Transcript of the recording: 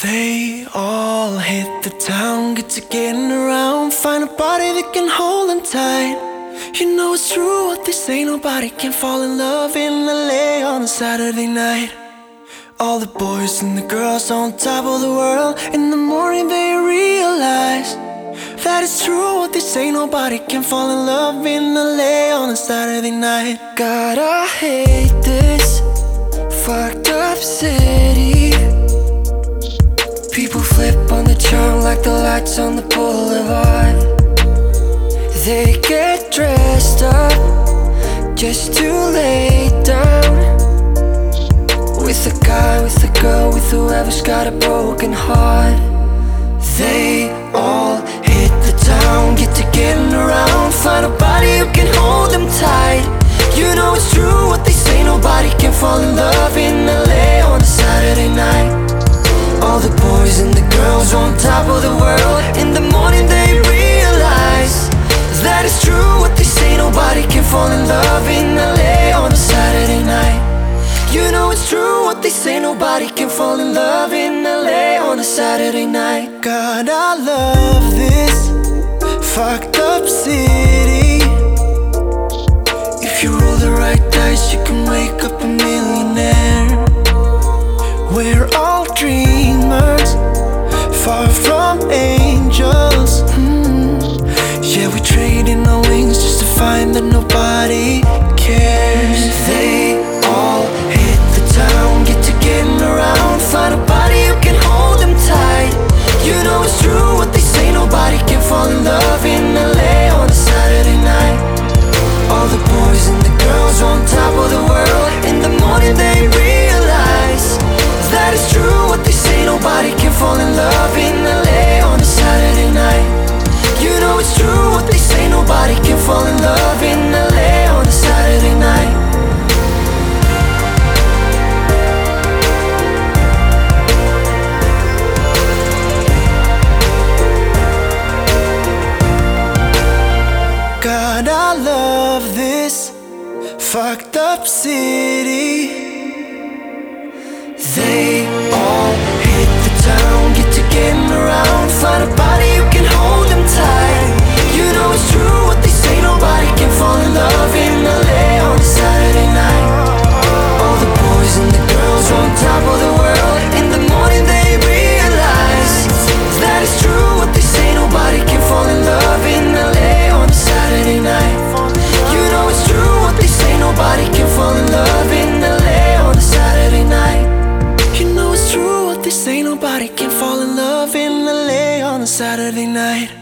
They all hit the town, get to getting around, find a body that can hold them tight. You know it's true what they say, nobody can fall in love in LA on a Saturday night. All the boys and the girls on top of the world, in the morning they realize that it's true what they say, nobody can fall in love in LA on a Saturday night. God, I hate this fucked up city. People flip on the charm like the lights on the boulevard. They get dressed up just to lay down with a guy, with a girl, with whoever's got a broken heart. They all hit the town, get to getting around, find a body who can hold them tight. You know it's true what they say, nobody can fall in love in LA on a Saturday night. All the boys and the girls on top of the world, in the morning they realize that it's true what they say, nobody can fall in love in LA on a Saturday night. You know it's true what they say, nobody can fall in love in LA on a Saturday night. God, I love this fucked up city. If you roll the right dice, you can wake up a millionaire. We're all dreamers, far from angels. Yeah, we trade in our wings just to find that nobody cares. They all hit the town, get to getting around, find a body who can hold them tight. You know it's true what they say, nobody can fall in love in LA on a Saturday night. All the boys and the girls on top of the world, in the morning they realize that it's true what they say, nobody can fall in love in LA on a Saturday night. You know it's true what they say, nobody can fall in love in LA on a Saturday night. God, I love this fucked up city. They all hit the town, get to getting around, find a body who can hold them tight. You know it's true what they say, nobody can fall in love in LA on a Saturday night. All the boys and the girls on top of the world, in the morning they realize that it's true what they say, nobody can fall in love in LA on a Saturday night. You know it's true what they say, nobody can fall in love in LA on a Saturday night. You know it's true what they say, nobody can fall in love in LA on a Saturday night.